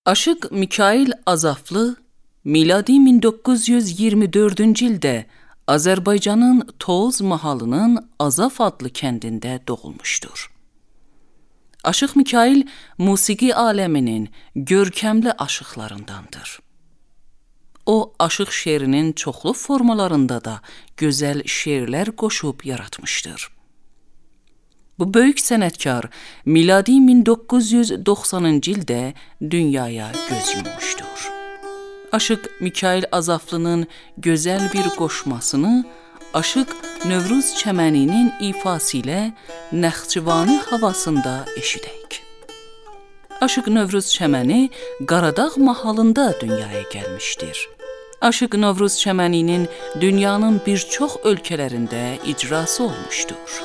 Aşıq Mikail Azaflı miladi 1924-cü ildə Azərbaycanın Toz mahalının Azaf adlı kəndində doğulmuşdur. Aşıq Mikail musiqi aləminin görkəmli aşıqlarındandır. O, aşıq şeirinin çoxlu formalarında da gözəl şeirlər qoşub yaratmışdır. Bu böyük sənətkar miladi 1990-cı ildə dünyaya göz yummuşdur. Aşıq Mikail Azaflı'nın gözəl bir qoşmasını Aşıq Növruz Çəməninin ifası ilə Nəxçıvani havasında eşidək. Aşıq Növruz Çəməni Qaradağ mahalında dünyaya gəlmişdir. Aşıq Növruz Çəməninin dünyanın bir çox ölkələrində icrası olmuşdur.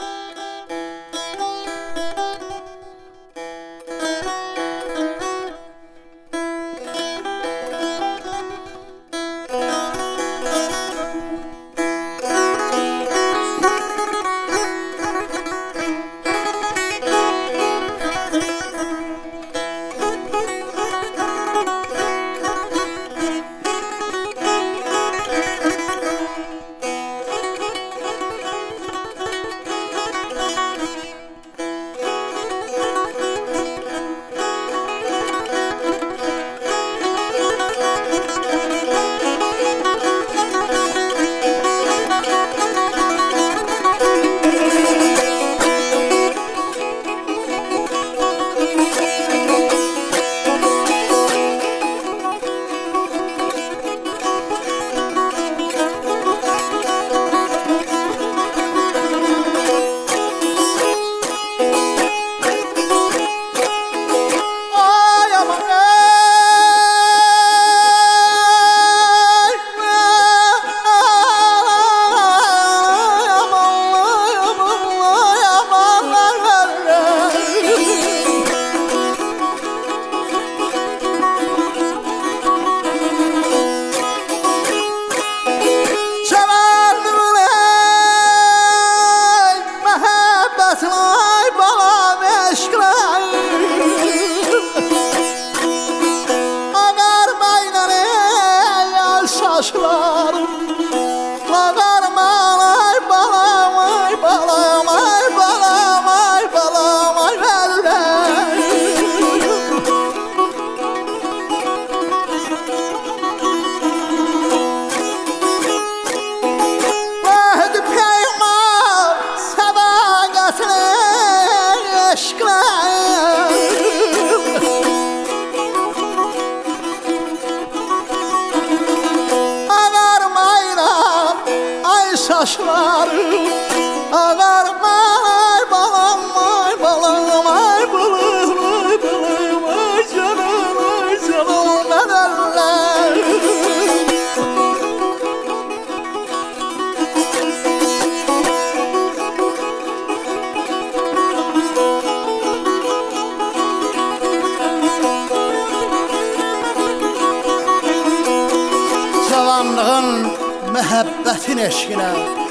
Məhəbbətin eşqinə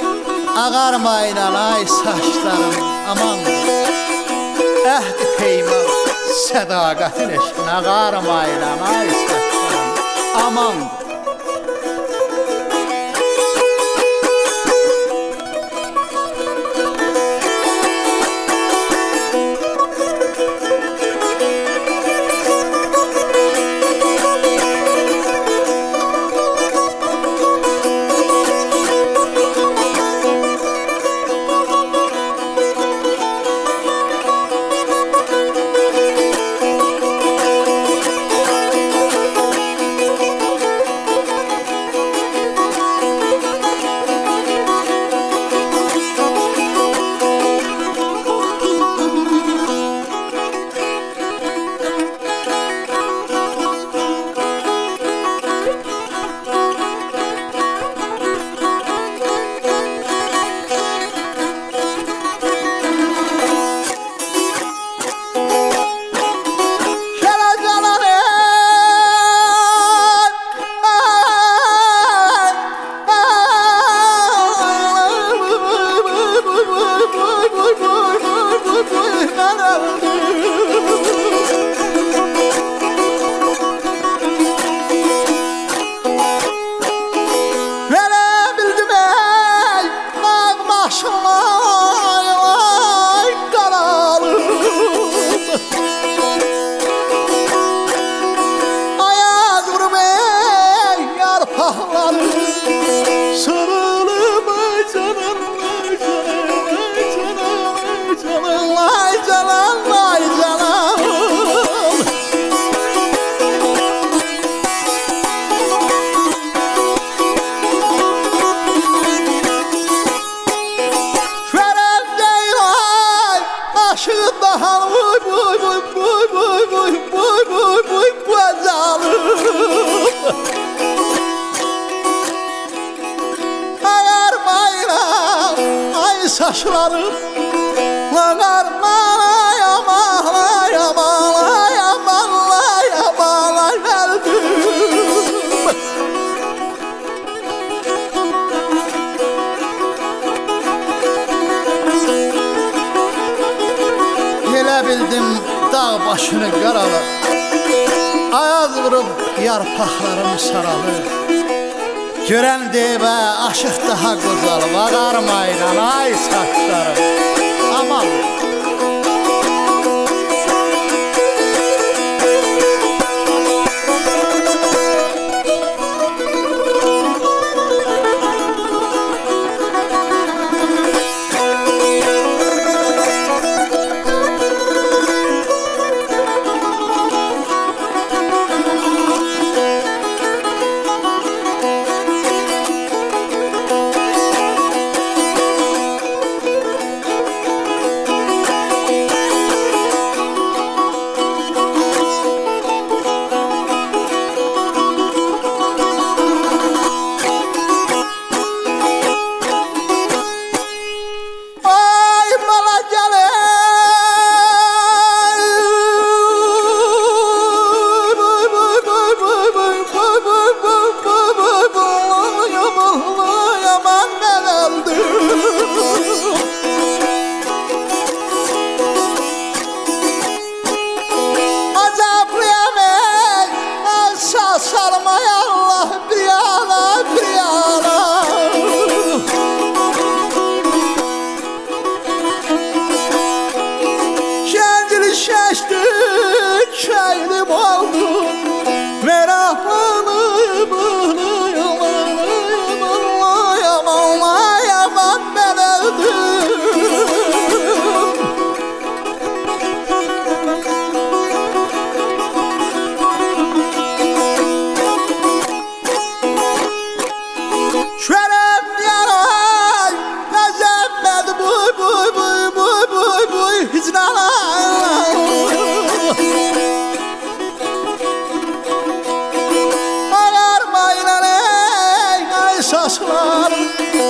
ağarmayılan ay saçlarım aman. Əhd peyman sədaqətin eşqinə ağarmayılan ay saçlarım aman. saralı, ayaz vurub yarpaqlarım saralı. Görən deyibə aşıq daha qozalıb, ağarmayla ay saçlarım, aman. Ağarmayla ey saçlarım,